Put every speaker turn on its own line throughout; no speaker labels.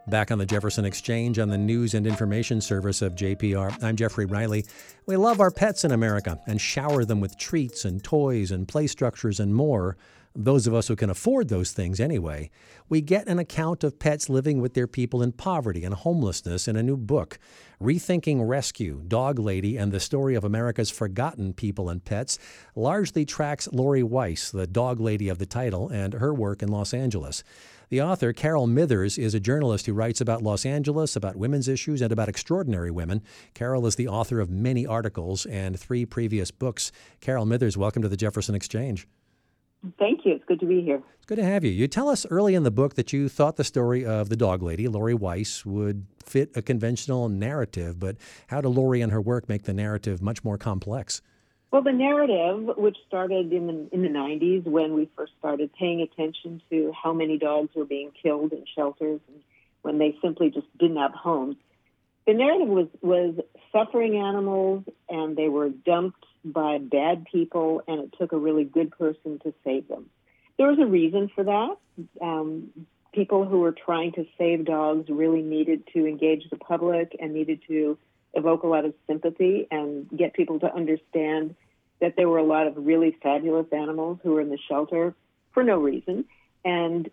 Back on the Jefferson Exchange on the news and information service of JPR, I'm Jeffrey Riley. We love our pets in America and shower them with treats and toys and play structures and more. Those of us who can afford those things anyway. We get an account of pets living with their people in poverty and homelessness in a new book, Rethinking Rescue, Dog Lady, and the Story of America's Forgotten People and Pets, largely tracks Lori Weiss, the dog lady of the title, and her work in Los Angeles. The author, Carol Mithers, is a journalist who writes about Los Angeles, about women's issues, and about extraordinary women. Carol is the author of many articles and 3 previous books. Carol Mithers, welcome to the Jefferson Exchange.
Thank you. It's good to be here.
It's good to have you. You tell us early in the book that you thought the story of the dog lady, Lori Weiss, would fit a conventional narrative, but how do Lori and her work make the narrative much more complex?
Well, the narrative, which started in the 90s when we first started paying attention to how many dogs were being killed in shelters and when they simply just didn't have homes, the narrative was suffering animals, and they were dumped by bad people, and it took a really good person to save them. There was a reason for that. People who were trying to save dogs really needed to engage the public and needed to evoke a lot of sympathy and get people to understand that there were a lot of really fabulous animals who were in the shelter for no reason, and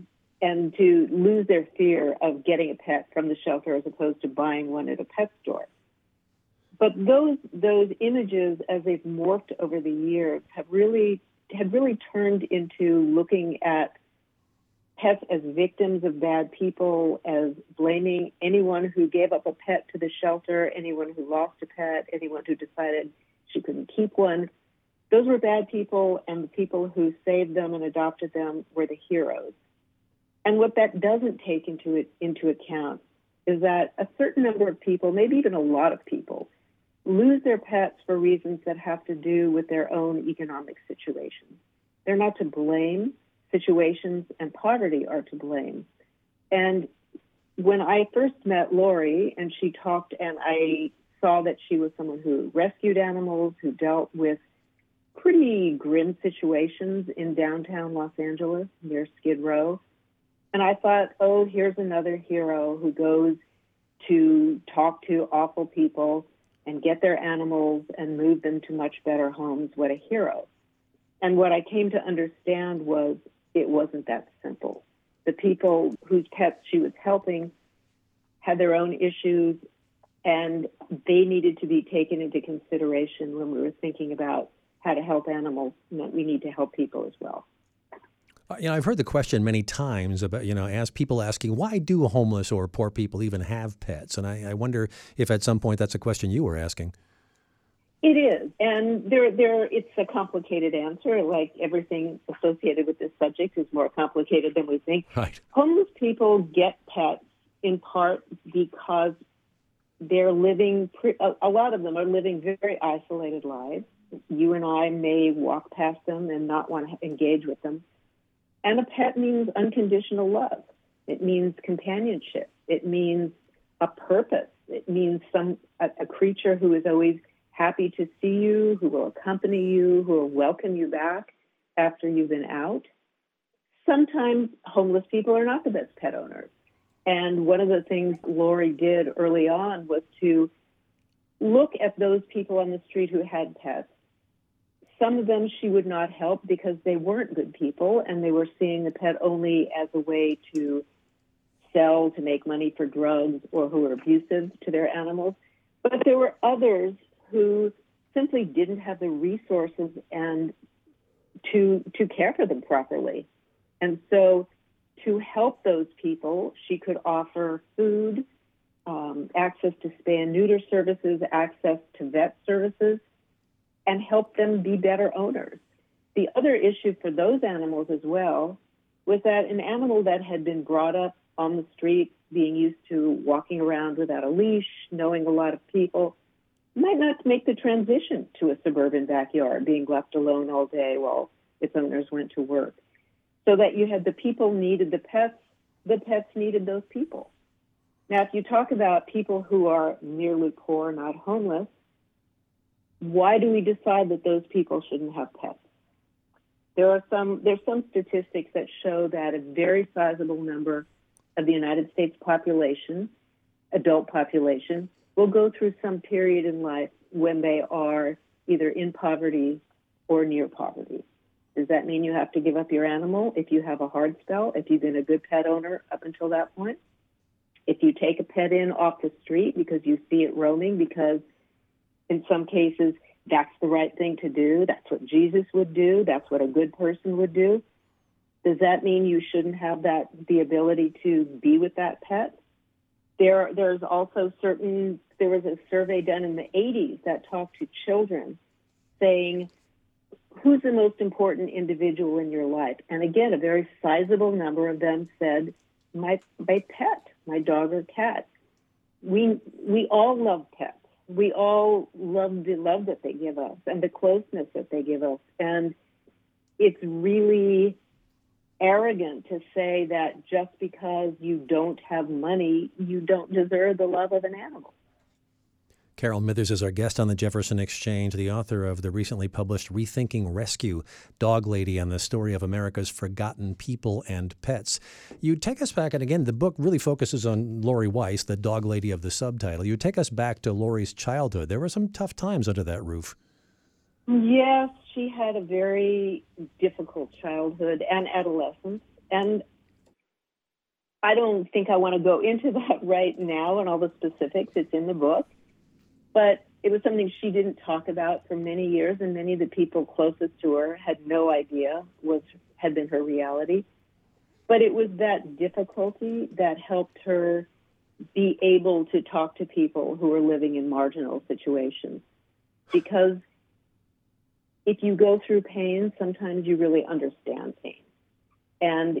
to lose their fear of getting a pet from the shelter as opposed to buying one at a pet store. But those images, as they've morphed over the years, had really turned into looking at pets as victims of bad people, as blaming anyone who gave up a pet to the shelter, anyone who lost a pet, anyone who decided she couldn't keep one. Those were bad people, and the people who saved them and adopted them were the heroes. And what that doesn't take into account is that a certain number of people, maybe even a lot of people, lose their pets for reasons that have to do with their own economic situations. They're not to blame. Situations and poverty are to blame. And when I first met Lori and she talked, and I saw that she was someone who rescued animals, who dealt with pretty grim situations in downtown Los Angeles near Skid Row, and I thought, oh, here's another hero who goes to talk to awful people and get their animals and move them to much better homes. What a hero. And what I came to understand was it wasn't that simple. The people whose pets she was helping had their own issues, and they needed to be taken into consideration when we were thinking about how to help animals. We need to help people as well.
I've heard the question many times about, as people asking, why do homeless or poor people even have pets? And I wonder if at some point that's a question you were asking.
It is. And it's a complicated answer. Like everything associated with this subject is more complicated than we think.
Right.
Homeless people get pets in part because they're living, a lot of them are living very isolated lives. You and I may walk past them and not want to engage with them. And a pet means unconditional love. It means companionship. It means a purpose. It means a creature who is always happy to see you, who will accompany you, who will welcome you back after you've been out. Sometimes homeless people are not the best pet owners. And one of the things Lori did early on was to look at those people on the street who had pets. Some of them she would not help because they weren't good people and they were seeing the pet only as a way to sell, to make money for drugs, or who were abusive to their animals. But there were others who simply didn't have the resources and to care for them properly. And so to help those people, she could offer food, access to spay and neuter services, access to vet services, and help them be better owners. The other issue for those animals as well was that an animal that had been brought up on the street, being used to walking around without a leash, knowing a lot of people, might not make the transition to a suburban backyard, being left alone all day while its owners went to work. So that you had the people needed the pets needed those people. Now, if you talk about people who are merely poor, not homeless, why do we decide that those people shouldn't have pets? There's some statistics that show that a very sizable number of the United States population, adult population, will go through some period in life when they are either in poverty or near poverty. Does that mean you have to give up your animal if you have a hard spell, if you've been a good pet owner up until that point? If you take a pet in off the street because you see it roaming, because in some cases that's the right thing to do, that's what Jesus would do, that's what a good person would do, does that mean you shouldn't have the ability to be with that pet? There's also there was a survey done in the 80s that talked to children saying, who's the most important individual in your life? And again, a very sizable number of them said, my pet, my dog or cat. We all love pets. We all love the love that they give us and the closeness that they give us. And it's really arrogant to say that just because you don't have money, you don't deserve the love of an animal.
Carol Mithers is our guest on the Jefferson Exchange, the author of the recently published Rethinking Rescue, Dog Lady, and the story of America's forgotten people and pets. You take us back, and again, the book really focuses on Lori Weiss, the dog lady of the subtitle. You take us back to Lori's childhood. There were some tough times under that roof.
Yes, she had a very difficult childhood and adolescence, and I don't think I want to go into that right now and all the specifics. It's in the book. But it was something she didn't talk about for many years, and many of the people closest to her had no idea had been her reality. But it was that difficulty that helped her be able to talk to people who were living in marginal situations. Because if you go through pain, sometimes you really understand pain. And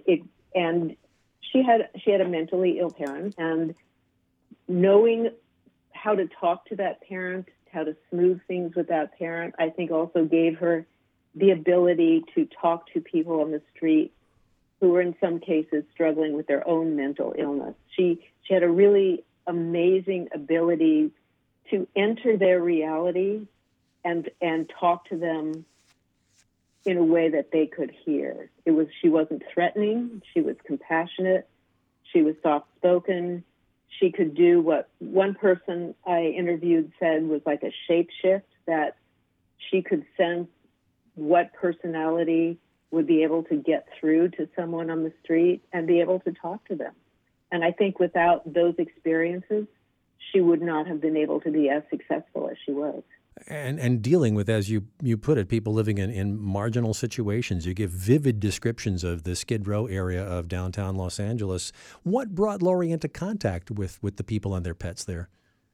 she had a mentally ill parent, and knowing how to talk to that parent, how to smooth things with that parent, I think also gave her the ability to talk to people on the street who were in some cases struggling with their own mental illness. She had a really amazing ability to enter their reality and talk to them in a way that they could hear. She wasn't threatening, she was compassionate, she was soft-spoken. She could do what one person I interviewed said was like a shapeshift, that she could sense what personality would be able to get through to someone on the street and be able to talk to them. And I think without those experiences, she would not have been able to be as successful as she was.
And dealing with, as you put it, people living in marginal situations. You give vivid descriptions of the Skid Row area of downtown Los Angeles. What brought Lori into contact with the people and their pets there?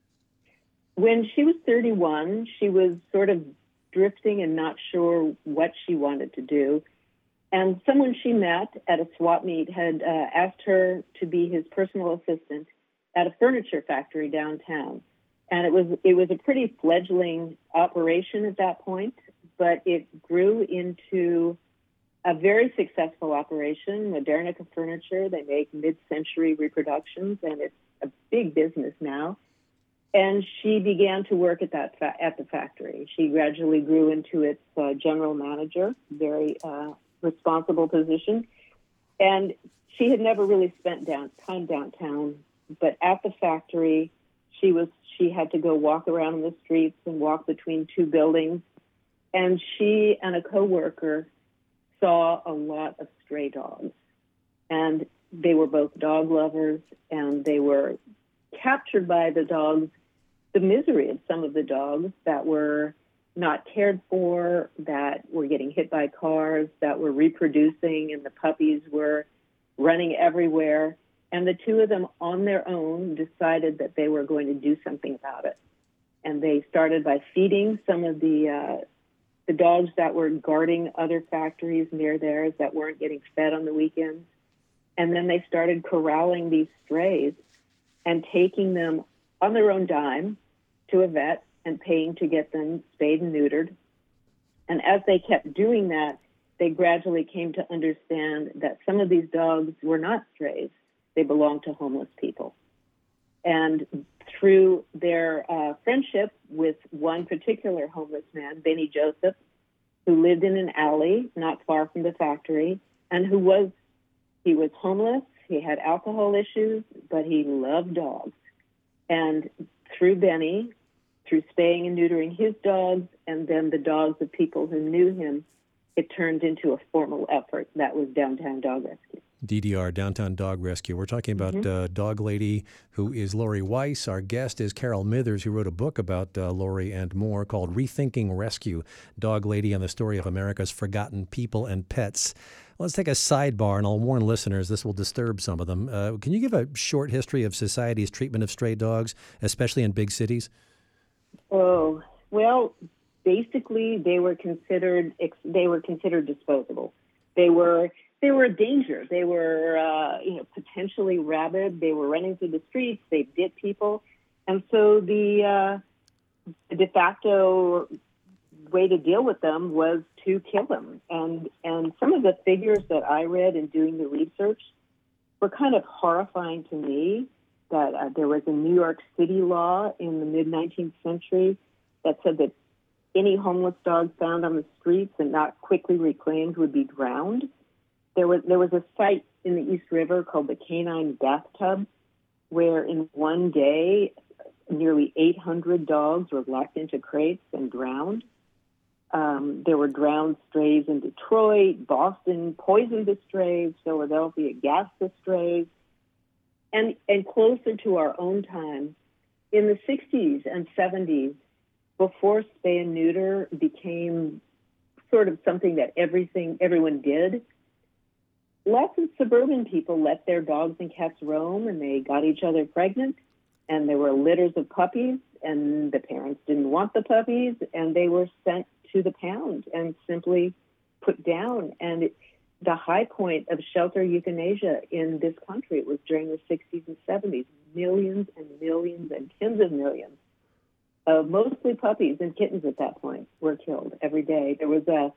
When she was 31, she was sort of drifting and not sure what she wanted to do. And someone she met at a swap meet had asked her to be his personal assistant at a furniture factory downtown. And it was a pretty fledgling operation at that point, but it grew into a very successful operation, Modernica Furniture. They make mid-century reproductions, and it's a big business now. And she began to work at the factory. She gradually grew into its general manager, very responsible position. And she had never really spent time downtown, but at the factory, she had to go walk around in the streets and walk between two buildings. And she and a coworker saw a lot of stray dogs. And they were both dog lovers, and they were captured by the dogs, the misery of some of the dogs that were not cared for, that were getting hit by cars, that were reproducing, and the puppies were running everywhere. And the two of them on their own decided that they were going to do something about it. And they started by feeding some of the dogs that were guarding other factories near theirs that weren't getting fed on the weekends. And then they started corralling these strays and taking them on their own dime to a vet and paying to get them spayed and neutered. And as they kept doing that, they gradually came to understand that some of these dogs were not strays. They belonged to homeless people. And through their friendship with one particular homeless man, Benny Joseph, who lived in an alley not far from the factory, and he was homeless, He had alcohol issues, but he loved dogs. And through Benny, through spaying and neutering his dogs, and then the dogs of people who knew him, it turned into a formal effort. That was Downtown Dog Rescue.
DDR, Downtown Dog Rescue. We're talking about Dog Lady, who is Lori Weiss. Our guest is Carol Mithers, who wrote a book about Lori and more called Rethinking Rescue, Dog Lady and the Story of America's Forgotten People and Pets. Let's take a sidebar, and I'll warn listeners this will disturb some of them. Can you give a short history of society's treatment of stray dogs, especially in big cities?
Oh, well, basically they were considered disposable. They were a danger. They were, potentially rabid. They were running through the streets. They bit people. And so the de facto way to deal with them was to kill them. And some of the figures that I read in doing the research were kind of horrifying to me, that there was a New York City law in the mid-19th century that said that any homeless dog found on the streets and not quickly reclaimed would be drowned. There was a site in the East River called the Canine Bathtub, where in one day, nearly 800 dogs were locked into crates and drowned. There were drowned strays in Detroit, Boston poisoned the strays, Philadelphia gassed the strays. And closer to our own time, in the 60s and 70s, before spay and neuter became sort of something that everyone did, lots of suburban people let their dogs and cats roam, and they got each other pregnant, and there were litters of puppies, and the parents didn't want the puppies, and they were sent to the pound and simply put down. And the high point of shelter euthanasia in this country, it was during the 60s and 70s. Millions and millions and tens of millions of mostly puppies and kittens at that point were killed every day. There was a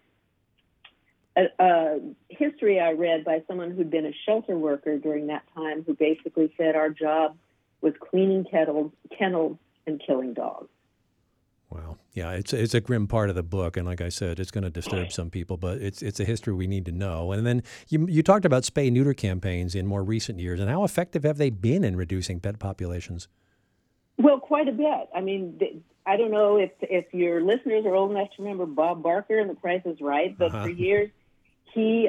history I read by someone who'd been a shelter worker during that time, who basically said our job was cleaning kennels and killing dogs.
Wow. Yeah, it's a grim part of the book, and like I said, it's going to disturb some people, but it's a history we need to know. And then you talked about spay-neuter campaigns in more recent years, and how effective have they been in reducing pet populations?
Well, quite a bit. I mean, I don't know if your listeners are old enough to remember Bob Barker and The Price is Right, but for years he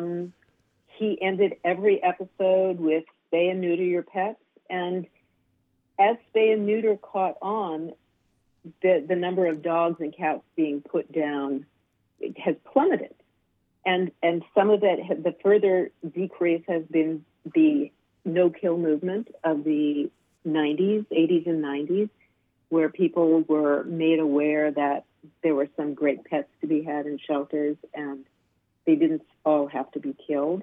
ended every episode with spay and neuter your pets, and as spay and neuter caught on, the number of dogs and cats being put down has plummeted. And some of it, the further decrease has been the no-kill movement of the 80s and 90s, where people were made aware that there were some great pets to be had in shelters and they didn't all have to be killed.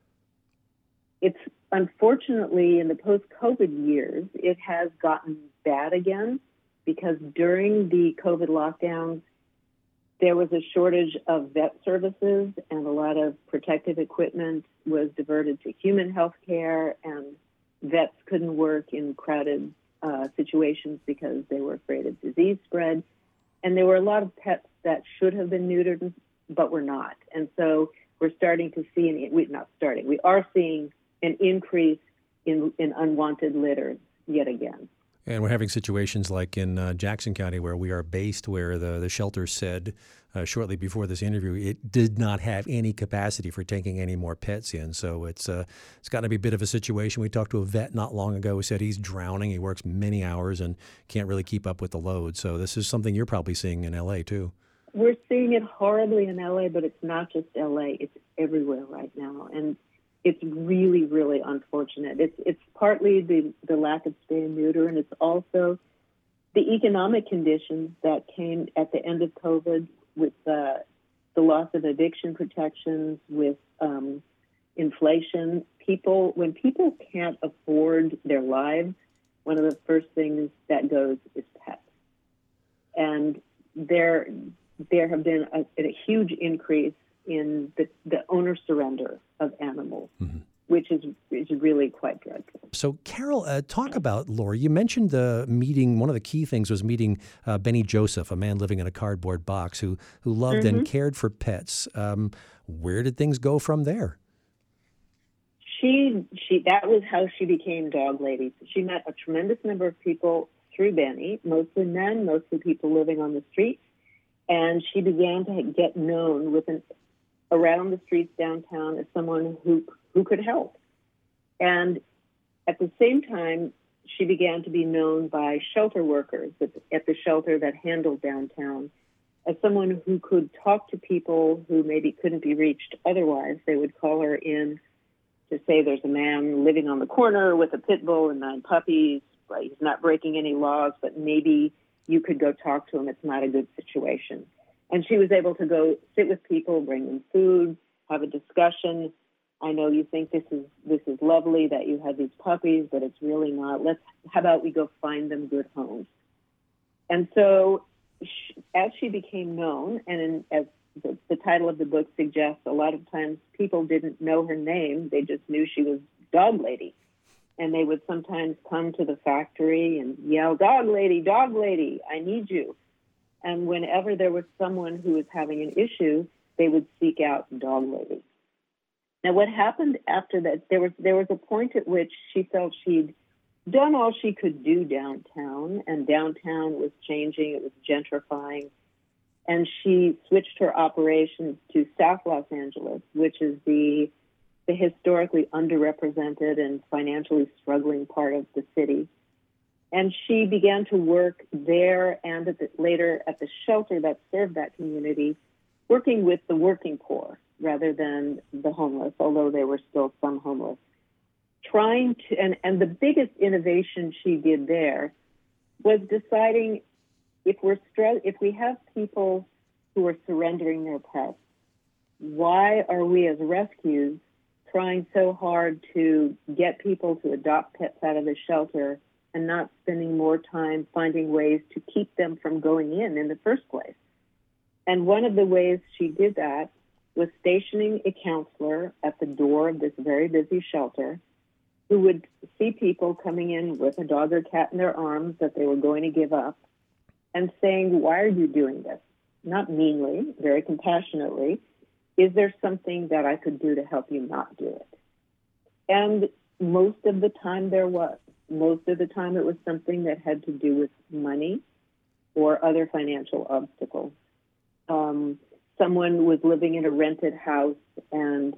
It's unfortunately, in the post-COVID years, it has gotten bad again, because during the COVID lockdowns, there was a shortage of vet services, and a lot of protective equipment was diverted to human health care, and vets couldn't work in crowded situations because they were afraid of disease spread. And there were a lot of pets that should have been neutered, but were not. And so we're starting to see, we are seeing an increase in unwanted litters yet again.
And we're having situations like in Jackson County, where we are based, where the shelter said shortly before this interview it did not have any capacity for taking any more pets in. So it's got to be a bit of a situation. We talked to a vet not long ago who said he's drowning. He works many hours and can't really keep up with the load. So this is something you're probably seeing in L.A. too.
We're seeing it horribly in L.A., but it's not just L.A. It's everywhere right now. And it's really, really unfortunate. It's partly the lack of spay and neuter, and it's also the economic conditions that came at the end of COVID with the loss of eviction protections, with inflation. When people can't afford their lives, one of the first things that goes is pets. And there have been a huge increase in the owner surrender of animals, which is really quite dreadful.
So, Carol, talk about Lori. You mentioned the meeting. One of the key things was meeting Benny Joseph, a man living in a cardboard box who loved and cared for pets. Where did things go from there?
that was how she became Dog Lady. She met a tremendous number of people through Benny, mostly men, mostly people living on the streets, and she began to get known around the streets downtown as someone who could help. And at the same time, she began to be known by shelter workers at the shelter that handled downtown as someone who could talk to people who maybe couldn't be reached otherwise. They would call her in to say there's a man living on the corner with a pit bull and 9 puppies. Right? He's not breaking any laws, but maybe you could go talk to him. It's not a good situation. And she was able to go sit with people, bring them food, have a discussion. I know you think this is lovely that you have these puppies, but it's really not. How about we go find them good homes? And so as she became known, and as the title of the book suggests, a lot of times people didn't know her name. They just knew she was Dog Lady. And they would sometimes come to the factory and yell, Dog Lady, I need you. And whenever there was someone who was having an issue, they would seek out Dog Lady. Now, what happened after that, there was a point at which she felt she'd done all she could do downtown, and downtown was changing, it was gentrifying, and she switched her operations to South Los Angeles, which is the historically underrepresented and financially struggling part of the city. And she began to work there and later at the shelter that served that community, working with the working poor rather than the homeless, although there were still some homeless. Trying to, and the biggest innovation she did there was deciding if we have people who are surrendering their pets, why are we as rescues trying so hard to get people to adopt pets out of the shelter and not spending more time finding ways to keep them from going in the first place? And one of the ways she did that was stationing a counselor at the door of this very busy shelter who would see people coming in with a dog or cat in their arms that they were going to give up and saying, why are you doing this? Not meanly, very compassionately. Is there something that I could do to help you not do it? And most of the time there was. Most of the time it was something that had to do with money or other financial obstacles. Someone was living in a rented house and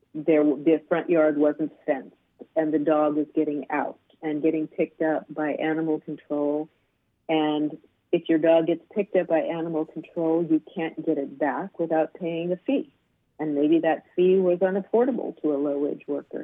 the front yard wasn't fenced and the dog was getting out and getting picked up by animal control. And if your dog gets picked up by animal control, you can't get it back without paying a fee. And maybe that fee was unaffordable to a low-wage worker.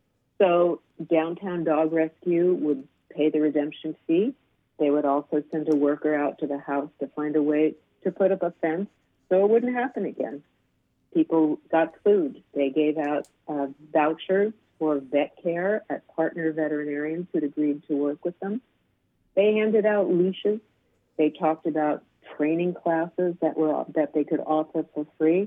So Downtown Dog Rescue would pay the redemption fee. They would also send a worker out to the house to find a way to put up a fence so it wouldn't happen again. People got food. They gave out vouchers for vet care at partner veterinarians who'd agreed to work with them. They handed out leashes. They talked about training classes that they could offer for free.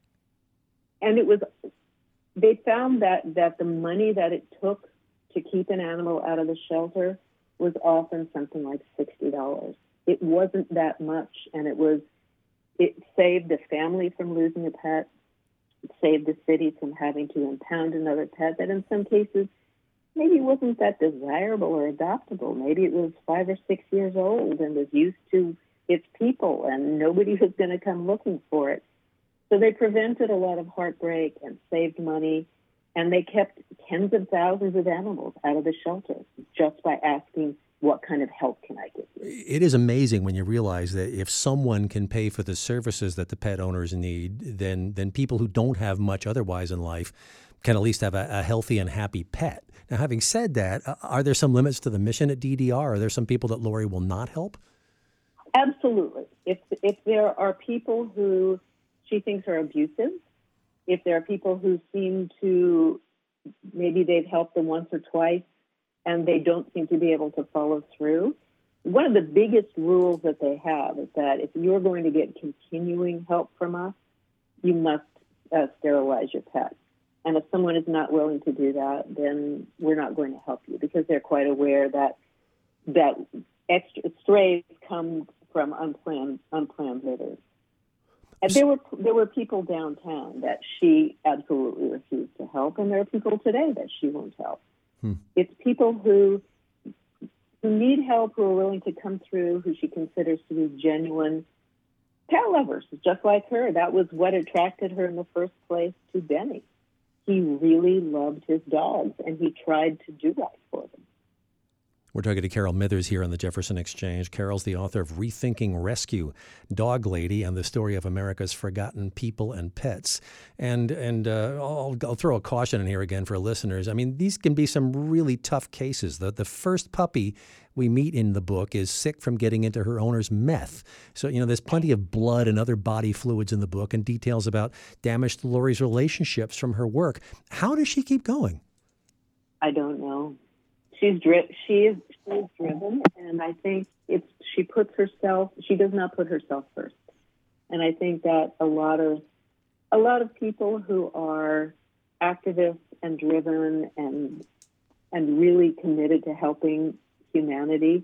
And they found that the money that it took to keep an animal out of the shelter was often something like $60. It wasn't that much, and it saved the family from losing a pet. It saved the city from having to impound another pet that in some cases maybe wasn't that desirable or adoptable. Maybe it was 5 or 6 years old and was used to its people, and nobody was going to come looking for it. So they prevented a lot of heartbreak and saved money, and they kept tens of thousands of animals out of the shelter just by asking, what kind of help can I give you?
It is amazing when you realize that if someone can pay for the services that the pet owners need, then people who don't have much otherwise in life can at least have a healthy and happy pet. Now, having said that, are there some limits to the mission at DDR? Are there some people that Lori will not help?
Absolutely. If there are people who she thinks are abusive, if there are people who seem to, maybe they've helped them once or twice and they don't seem to be able to follow through, one of the biggest rules that they have is that if you're going to get continuing help from us, you must sterilize your pet. And if someone is not willing to do that, then we're not going to help you, because they're quite aware that extra strays come from unplanned litters. And there were people downtown that she absolutely refused to help, and there are people today that she won't help. It's people who need help, who are willing to come through, who she considers to be genuine pet lovers, just like her. That was what attracted her in the first place to Benny. He really loved his dogs, and he tried to do right for them.
We're talking to Carol Mithers here on the Jefferson Exchange. Carol's the author of Rethinking Rescue, Dog Lady, and the story of America's forgotten people and pets. And I'll throw a caution in here again for listeners. I mean, these can be some really tough cases. The first puppy we meet in the book is sick from getting into her owner's meth. So, there's plenty of blood and other body fluids in the book and details about damage to Lori's relationships from her work. How does she keep going?
I don't know. She is driven, and I think she does not put herself first. And I think that a lot of people who are activists and driven and really committed to helping humanity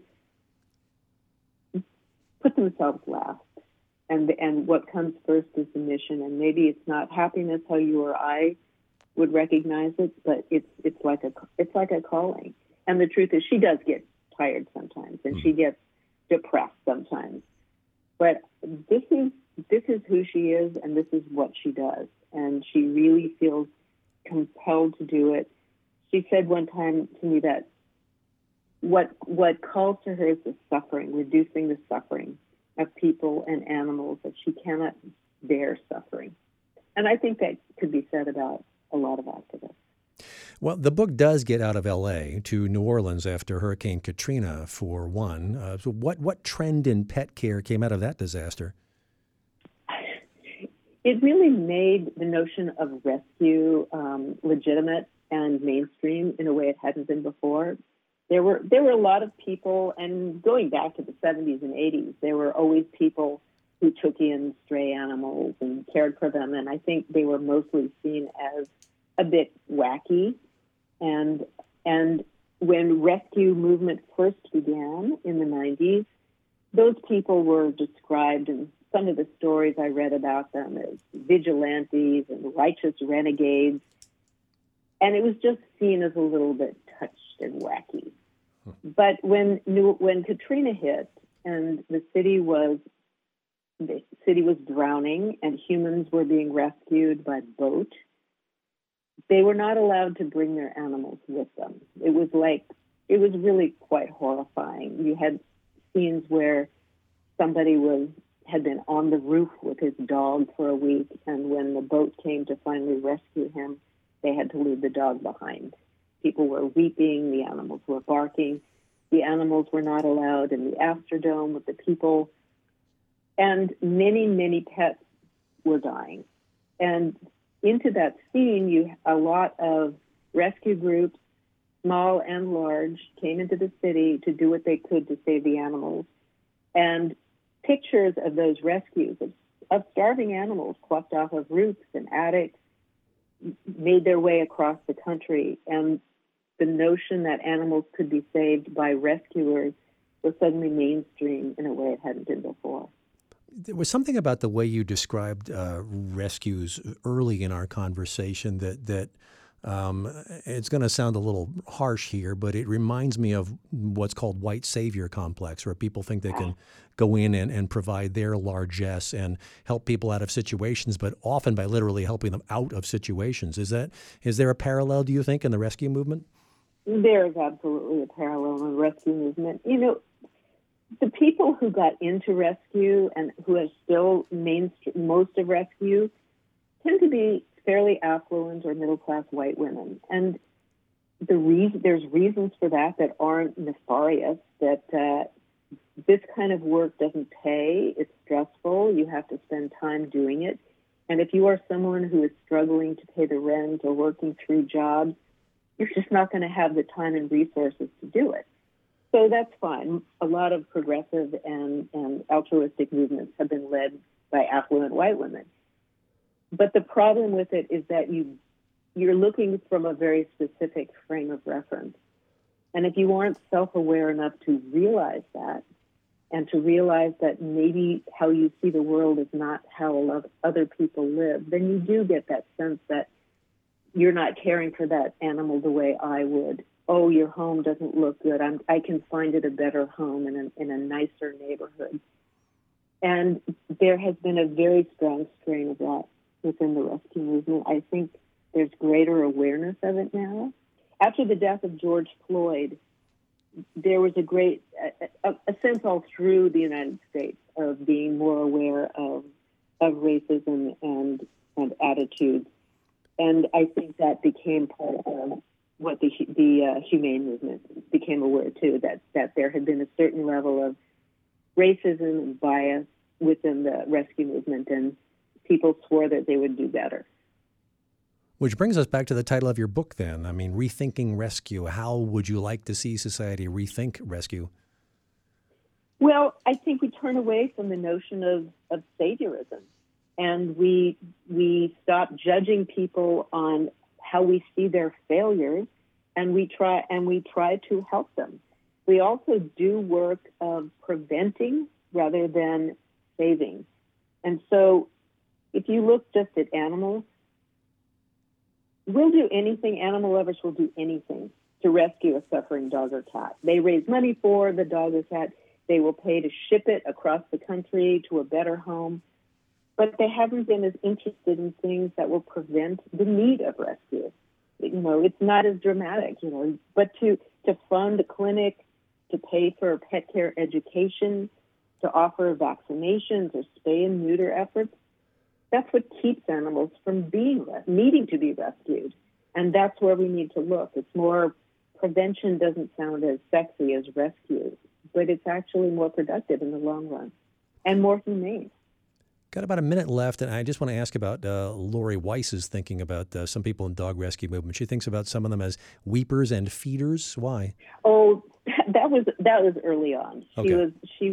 put themselves last. And what comes first is the mission. And maybe it's not happiness how you or I would recognize it, but it's like a calling. And the truth is, she does get tired sometimes, and she gets depressed sometimes. But this is who she is, and this is what she does. And she really feels compelled to do it. She said one time to me that what calls to her is the suffering, reducing the suffering of people and animals, that she cannot bear suffering. And I think that could be said about a lot of activists.
Well, the book does get out of L.A. to New Orleans after Hurricane Katrina, for one. So what trend in pet care came out of that disaster?
It really made the notion of rescue legitimate and mainstream in a way it hadn't been before. There were a lot of people, and going back to the 70s and 80s, there were always people who took in stray animals and cared for them, and I think they were mostly seen as a bit wacky. And when rescue movement first began in the 90s, those people were described in some of the stories I read about them as vigilantes and righteous renegades. And it was just seen as a little bit touched and wacky. But when Katrina hit and the city was drowning and humans were being rescued by boat, they were not allowed to bring their animals with them. It was really quite horrifying. You had scenes where somebody had been on the roof with his dog for a week, and when the boat came to finally rescue him, they had to leave the dog behind. People were weeping, the animals were barking, the animals were not allowed in the Astrodome with the people, and many, many pets were dying. And into that scene, a lot of rescue groups, small and large, came into the city to do what they could to save the animals. And pictures of those rescues of starving animals plucked off of roofs and attics made their way across the country. And the notion that animals could be saved by rescuers was suddenly mainstream in a way it hadn't been before.
There was something about the way you described rescues early in our conversation that it's going to sound a little harsh here, but it reminds me of what's called white savior complex, where people think they can go in and provide their largesse and help people out of situations, but often by literally helping them out of situations. Is there a parallel, do you think, in the rescue movement?
There is absolutely a parallel in the rescue movement. The people who got into rescue and who are still most of rescue tend to be fairly affluent or middle-class white women. And there's reasons for that aren't nefarious, that this kind of work doesn't pay, it's stressful, you have to spend time doing it. And if you are someone who is struggling to pay the rent or working through jobs, you're just not going to have the time and resources to do it. So that's fine. A lot of progressive and altruistic movements have been led by affluent white women. But the problem with it is that you're looking from a very specific frame of reference. And if you aren't self-aware enough to realize that, and to realize that maybe how you see the world is not how a lot of other people live, then you do get that sense that you're not caring for that animal the way I would. Oh, your home doesn't look good. I can find it a better home in a nicer neighborhood. And there has been a very strong strain of that within the rescue movement. I think there's greater awareness of it now. After the death of George Floyd, there was a sense all through the United States of being more aware of racism and attitudes. And I think that became part of what the humane movement became aware too, that there had been a certain level of racism and bias within the rescue movement, and people swore that they would do better.
Which brings us back to the title of your book then. I mean, Rethinking Rescue. How would you like to see society rethink rescue?
Well, I think we turn away from the notion of saviorism, and we stop judging people on how we see their failures, and we try to help them. We also do work of preventing rather than saving. And so if you look just at animals, we'll do anything, animal lovers will do anything to rescue a suffering dog or cat. They raise money for the dog or cat. They will pay to ship it across the country to a better home. But they haven't been as interested in things that will prevent the need of rescue. It's not as dramatic, but to fund a clinic, to pay for pet care education, to offer vaccinations or spay and neuter efforts, that's what keeps animals from needing to be rescued. And that's where we need to look. It's more, prevention doesn't sound as sexy as rescue, but it's actually more productive in the long run and more humane.
Got about a minute left, and I just want to ask about Lori Weiss's thinking about some people in dog rescue movement. She thinks about some of them as weepers and feeders. Why?
Oh, that was early on.
Okay.
She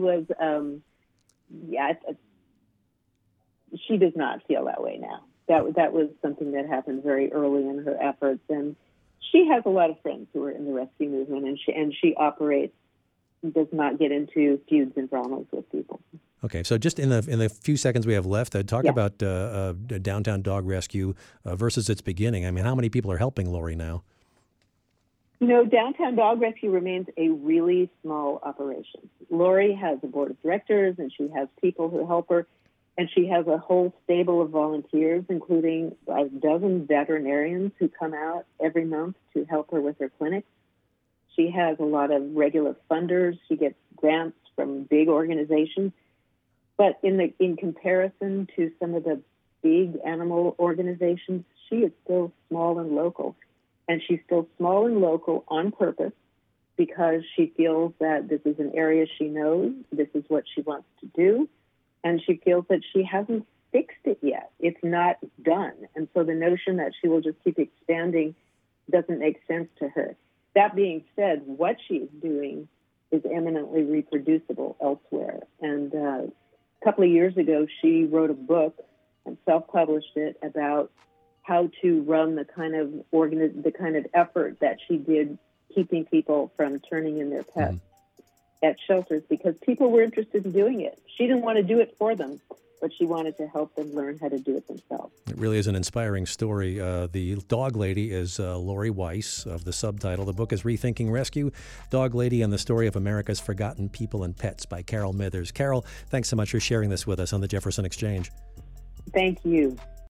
does not feel that way now. That was something that happened very early in her efforts, and she has a lot of friends who are in the rescue movement, and she does not get into feuds and dramas with people.
Okay, so just in the few seconds we have left, talk about Downtown Dog Rescue versus its beginning. I mean, how many people are helping Lori now?
Downtown Dog Rescue remains a really small operation. Lori has a board of directors, and she has people who help her, and she has a whole stable of volunteers, including a dozen veterinarians who come out every month to help her with her clinics. She has a lot of regular funders. She gets grants from big organizations. But in comparison to some of the big animal organizations, she is still small and local. And she's still small and local on purpose because she feels that this is an area she knows, this is what she wants to do, and she feels that she hasn't fixed it yet. It's not done. And so the notion that she will just keep expanding doesn't make sense to her. That being said, what she's doing is eminently reproducible elsewhere. And a couple of years ago, she wrote a book and self-published it about how to run the kind of effort that she did, keeping people from turning in their pets at shelters, because people were interested in doing it. She didn't want to do it for them, but she wanted to help them learn how to do it themselves.
It really is an inspiring story. The dog lady is Lori Weiss of the subtitle. The book is Rethinking Rescue, Dog Lady and the Story of America's Forgotten People and Pets by Carol Mithers. Carol, thanks so much for sharing this with us on the Jefferson Exchange.
Thank you.